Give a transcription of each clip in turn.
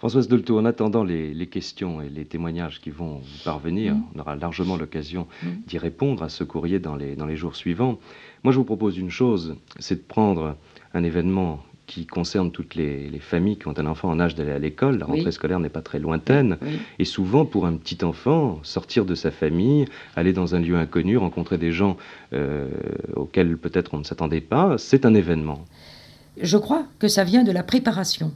Françoise Dolto, en attendant les questions et les témoignages qui vont vous parvenir, Mmh. on aura largement l'occasion Mmh. d'y répondre à ce courrier dans les jours suivants. Moi, je vous propose une chose, c'est de prendre un événement qui concerne toutes les familles qui ont un enfant en âge d'aller à l'école. La rentrée Oui. scolaire n'est pas très lointaine. Oui. Et souvent, pour un petit enfant, sortir de sa famille, aller dans un lieu inconnu, rencontrer des gens auxquels peut-être on ne s'attendait pas, c'est un événement. Je crois que ça vient de la préparation.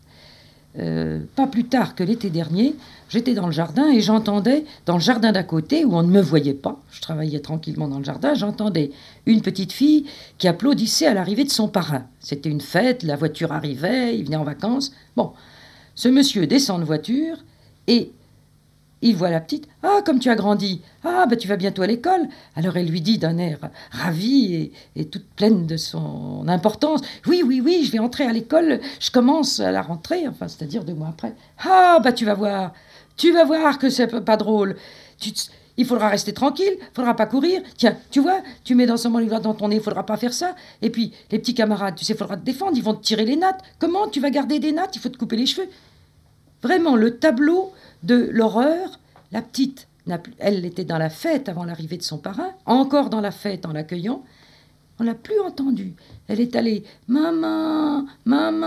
Pas plus tard que l'été dernier, j'étais dans le jardin et j'entendais, dans le jardin d'à côté, où on ne me voyait pas, je travaillais tranquillement dans le jardin, j'entendais une petite fille qui applaudissait à l'arrivée de son parrain. C'était une fête, la voiture arrivait, il venait en vacances. Bon, ce monsieur descend de voiture et il voit la petite. « Ah, comme tu as grandi. Ah, ben tu vas bientôt à l'école. » Alors elle lui dit d'un air ravi et toute pleine de son importance. « Oui, oui, oui, je vais entrer à l'école. Je commence à la rentrée. » Enfin, c'est-à-dire 2 mois après. « Ah, ben tu vas voir. Tu vas voir que c'est pas drôle. Il faudra rester tranquille. Il faudra pas courir. Tiens, tu vois, tu mets dans ce moment dans ton nez. Il faudra pas faire ça. Et puis, les petits camarades, tu sais, il faudra te défendre. Ils vont te tirer les nattes. Comment tu vas garder des nattes? Il faut te couper les cheveux. » Vraiment, le tableau de l'horreur. La petite, elle était dans la fête avant l'arrivée de son parrain, encore dans la fête en l'accueillant. On ne l'a plus entendue. Elle est allée « Maman, maman !»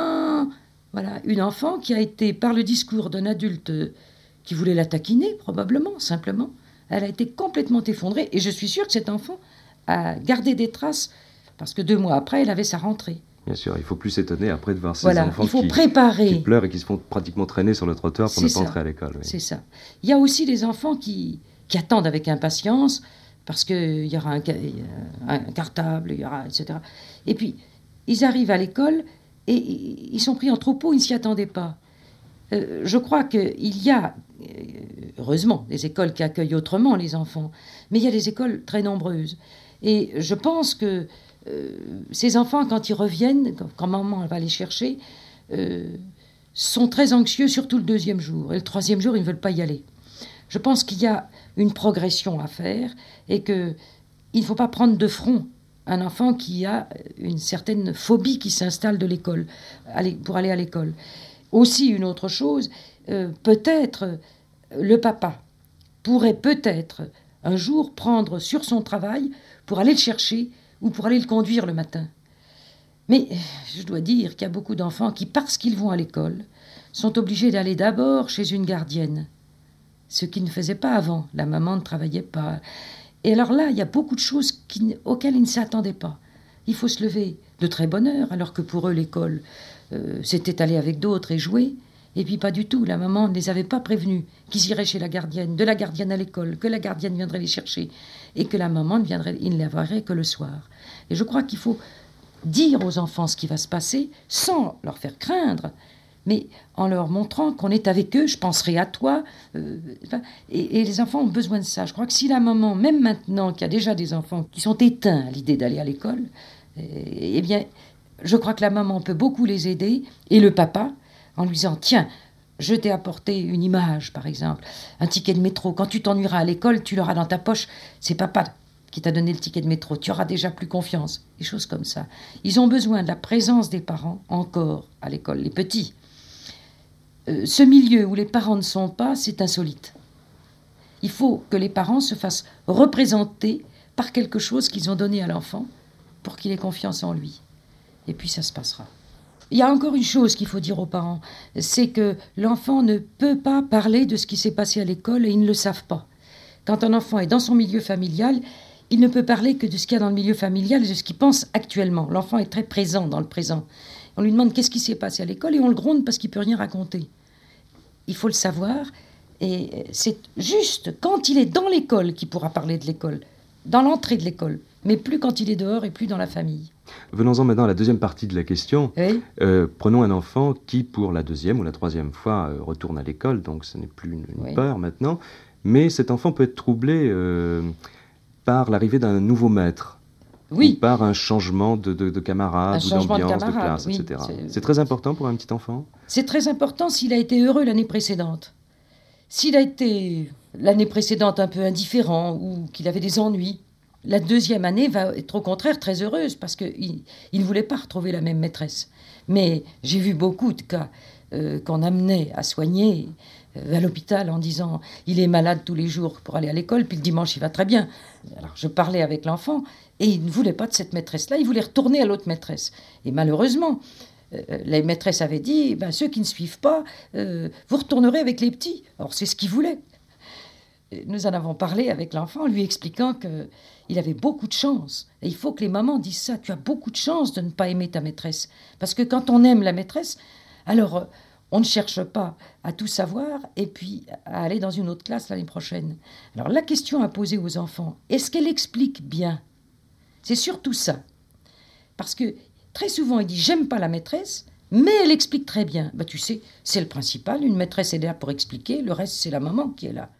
Voilà, une enfant qui a été, par le discours d'un adulte qui voulait la taquiner, probablement, simplement, elle a été complètement effondrée. Et je suis sûre que cet enfant a gardé des traces, parce que 2 mois après, elle avait sa rentrée. Bien sûr, il ne faut plus s'étonner après de voir ces Voilà, enfants il faut qui pleurent et qui se font pratiquement traîner sur le trottoir pour ne pas entrer à l'école. Oui. C'est ça. Il y a aussi des enfants qui attendent avec impatience parce qu'il y aura un cartable, il y aura, etc. Et puis, ils arrivent à l'école et ils sont pris en troupeau, ils ne s'y attendaient pas. Je crois qu'il y a, heureusement, des écoles qui accueillent autrement les enfants, mais il y a des écoles très nombreuses. Et je pense que ces enfants, quand ils reviennent, quand maman va les chercher, sont très anxieux, surtout le 2e jour. Et le 3e jour, ils ne veulent pas y aller. Je pense qu'il y a une progression à faire et qu'il ne faut pas prendre de front un enfant qui a une certaine phobie qui s'installe de l'école, pour aller à l'école. Aussi, une autre chose, peut-être le papa pourrait peut-être un jour prendre sur son travail pour aller le chercher ou pour aller le conduire le matin. Mais je dois dire qu'il y a beaucoup d'enfants qui, parce qu'ils vont à l'école, sont obligés d'aller d'abord chez une gardienne, ce qu'ils ne faisaient pas avant. La maman ne travaillait pas. Et alors là, il y a beaucoup de choses auxquelles ils ne s'attendaient pas. Il faut se lever de très bonne heure, alors que pour eux, l'école, c'était aller avec d'autres et jouer. Et puis pas du tout, la maman ne les avait pas prévenus qu'ils iraient chez la gardienne, de la gardienne à l'école, que la gardienne viendrait les chercher et que la maman ne les verrait que le soir. Et je crois qu'il faut dire aux enfants ce qui va se passer sans leur faire craindre, mais en leur montrant qu'on est avec eux, je penserai à toi. Et les enfants ont besoin de ça. Je crois que si la maman, même maintenant qu'il y a déjà des enfants qui sont éteints à l'idée d'aller à l'école, eh bien, je crois que la maman peut beaucoup les aider, et le papa, en lui disant « Tiens, je t'ai apporté une image, par exemple, un ticket de métro. Quand tu t'ennuieras à l'école, tu l'auras dans ta poche. C'est papa qui t'a donné le ticket de métro. Tu auras déjà plus confiance. » Des choses comme ça. Ils ont besoin de la présence des parents encore à l'école, les petits. Ce milieu où les parents ne sont pas, c'est insolite. Il faut que les parents se fassent représenter par quelque chose qu'ils ont donné à l'enfant pour qu'il ait confiance en lui. Et puis ça se passera. Il y a encore une chose qu'il faut dire aux parents, c'est que l'enfant ne peut pas parler de ce qui s'est passé à l'école et ils ne le savent pas. Quand un enfant est dans son milieu familial, il ne peut parler que de ce qu'il y a dans le milieu familial et de ce qu'il pense actuellement. L'enfant est très présent dans le présent. On lui demande qu'est-ce qui s'est passé à l'école et on le gronde parce qu'il ne peut rien raconter. Il faut le savoir et c'est juste quand il est dans l'école qu'il pourra parler de l'école, dans l'entrée de l'école, mais plus quand il est dehors et plus dans la famille. Venons-en maintenant à la deuxième partie de la question. Oui. Prenons un enfant qui, pour la 2e ou la 3e fois, retourne à l'école, donc ce n'est plus une peur maintenant, mais cet enfant peut être troublé par l'arrivée d'un nouveau maître, oui, ou par un changement de camarades, ou d'ambiance, de classe, oui, etc. C'est très important pour un petit enfant? C'est très important s'il a été heureux l'année précédente. S'il a été l'année précédente un peu indifférent ou qu'il avait des ennuis, la 2e année va être au contraire très heureuse parce qu'il ne voulait pas retrouver la même maîtresse. Mais j'ai vu beaucoup de cas qu'on amenait à soigner à l'hôpital en disant « il est malade tous les jours pour aller à l'école, puis le dimanche il va très bien ». Alors je parlais avec l'enfant et il ne voulait pas de cette maîtresse-là, il voulait retourner à l'autre maîtresse. Et malheureusement, les maîtresses avaient dit ceux qui ne suivent pas, vous retournerez avec les petits. Alors c'est ce qu'il voulait. Nous en avons parlé avec l'enfant, lui expliquant qu'il avait beaucoup de chance. Et il faut que les mamans disent ça. Tu as beaucoup de chance de ne pas aimer ta maîtresse. Parce que quand on aime la maîtresse, alors on ne cherche pas à tout savoir et puis à aller dans une autre classe l'année prochaine. Alors la question à poser aux enfants, est-ce qu'elle explique bien ? C'est surtout ça. Parce que très souvent, il dit « j'aime pas la maîtresse », mais elle explique très bien. Tu sais, c'est le principal. Une maîtresse est là pour expliquer. Le reste, c'est la maman qui est là.